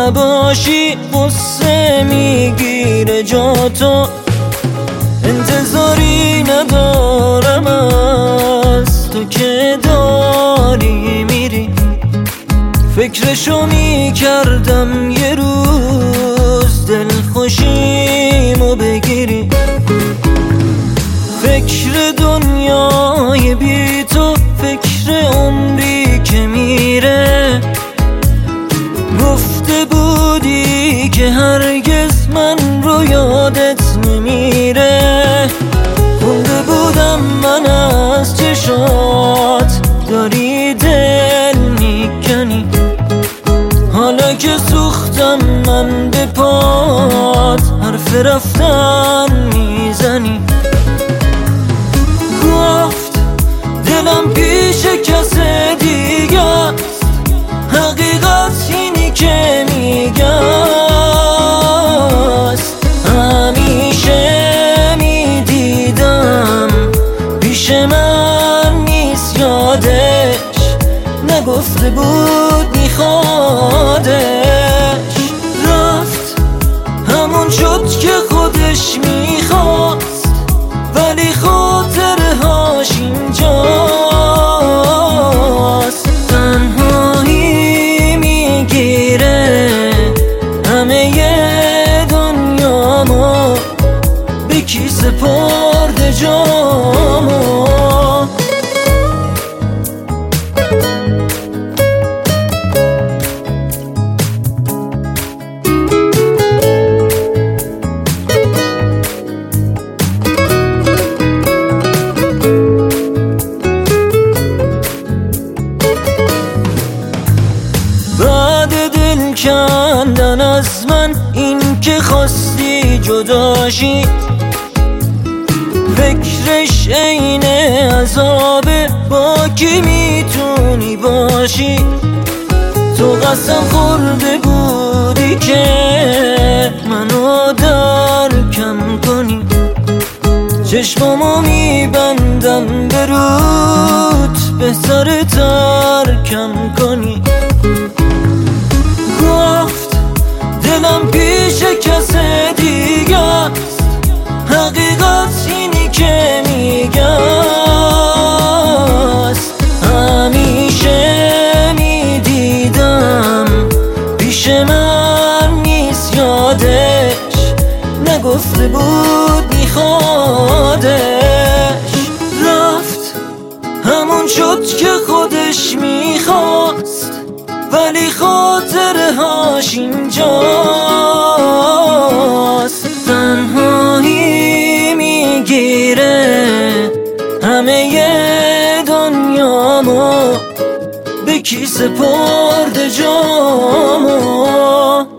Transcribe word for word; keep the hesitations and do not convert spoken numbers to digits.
نباشی قصه میگیره جاتو، انتظاری ندارم از تو که داری میری. فکرشو میکردم یه روز دلخوشیمو بگیری. فکر دنیای بی تو، فکر عمری که میره. گفته بودی که هرگز من رو یادت نمیره. خونده بودم من از چشات داری دل میکنی. حالا که سوختم من به پات حرف رفتن میزنی. گفت دلم پیش کس دیگه است، حقیقت اینی که میگه است. همیشه میدیدم پیش من نیست، یادش نگفته بود میخوادش. رفت همون شد که خودش میخواست، ولی خاطره هاش اینجاست. تنهایی میگیره همه دنیامو، به کی سپرده جامو. کندن از من این که خواستی جداشی. فکرش عین عذابه، با کی میتونی باشی. تو قسم خورده بودی که منو درکم کنی. چشمامو میبندم به رود، بهتر ترکم کنی. گفت دلم پیش کس دیگه است، حقیقت اینی که میگه است. همیشه میدیدم پیش من نیست، یادش نگفته بود میخوادش. رفت همون شد که خودش میخواست، ولی خاطره هاش اینجاست. تنهایی میگیره همه دنیامو، به کی سپرده جامو.